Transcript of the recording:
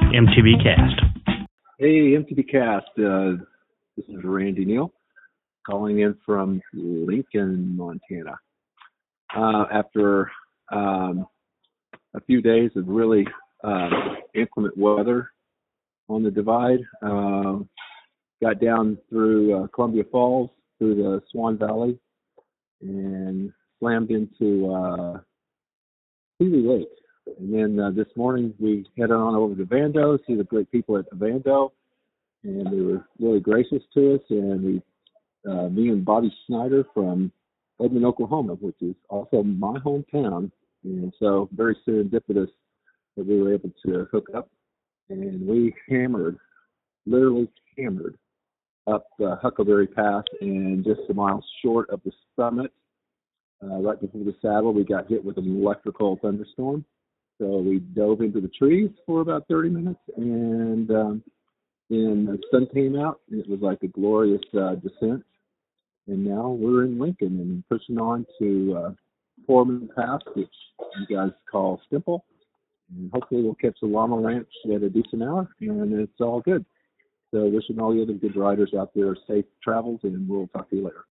MTV Cast. Hey, MTV Cast. This is Randy Neal calling in from Lincoln, Montana. After a few days of really inclement weather on the divide, got down through Columbia Falls, through the Swan Valley, and slammed into Seeley Lake. And then this morning we headed on over to Vando, see the great people at Vando, and they were really gracious to us. And me and Bobby Snyder from Edmond, Oklahoma, which is also my hometown, and so very serendipitous that we were able to hook up. And we literally hammered up Huckleberry Pass, and just a mile short of the summit, right before the saddle, we got hit with an electrical thunderstorm. So we dove into the trees for about 30 minutes, and then the sun came out, and it was like a glorious descent. And now we're in Lincoln and pushing on to Foreman Pass, which you guys call Stimple. And hopefully we'll catch the Llama Ranch at a decent hour, and it's all good. So wishing all the other good riders out there safe travels, and we'll talk to you later.